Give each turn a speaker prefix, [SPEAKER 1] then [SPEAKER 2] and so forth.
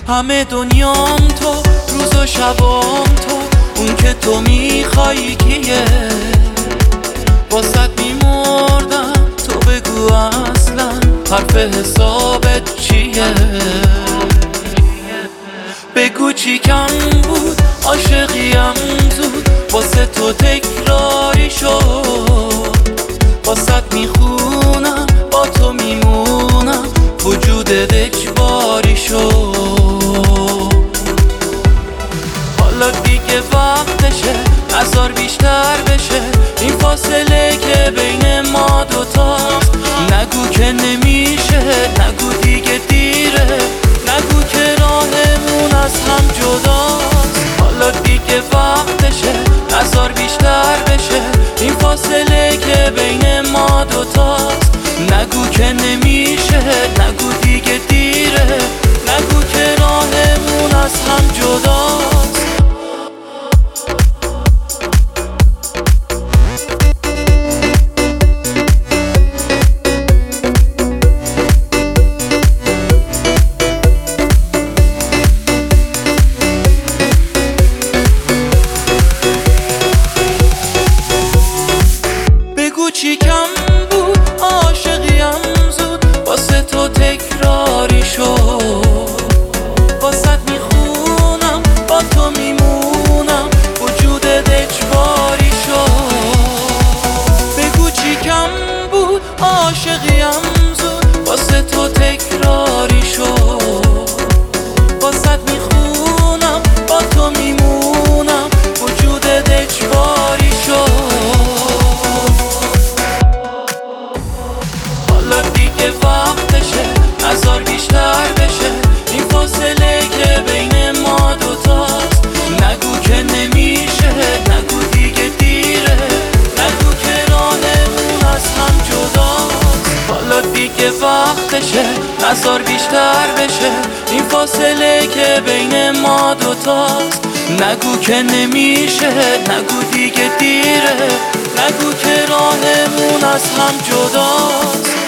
[SPEAKER 1] همه دنیام تو، روز و شبام تو، اون که تو میخوایی کیه؟ واسط میمردم، تو بگو اصلا حرف حسابت چیه؟ بگو چی کم بود، عاشقیم زود واسه تو تکراری شد. واسط میخونم، با تو میمونم، وجودت اجباری شد. حالا دیگه وقتشه، نذار بیشتر بشه این فاصله که بین ما دوتاست. نگو که نمیشه، نگو دیگه دیره، نگو که راهمون از هم جداست. حالا دیگه وقتشه، نذار بیشتر بشه این فاصله که بین ما دوتاست. نگو که نمیشه، نگو دیگه دیره، نگو که راهمون از هم جداست. چی کم بود، عاشقیم زود واسه تو تکراری شد. واسط میخونم، با تو میمونم، وجودت اجباری شد. بگو چی کم بود، عاشقیم زود واسه تو تکراری شد. واسط میخونم، با تو میمونم، وجودت اجباری شد. دیگه وقتشه، نذار بیشتر بشه این فاصله که بین ما دوتاست. نگو که نمیشه، نگو دیگه دیره، نگو که راهمون از هم جداست. حالا دیگه وقتشه، نذار بیشتر بشه این فاصله که بین ما دوتاست. نگو که نمیشه، نگو دیگه دیره، نگو که راهمون از هم جداست.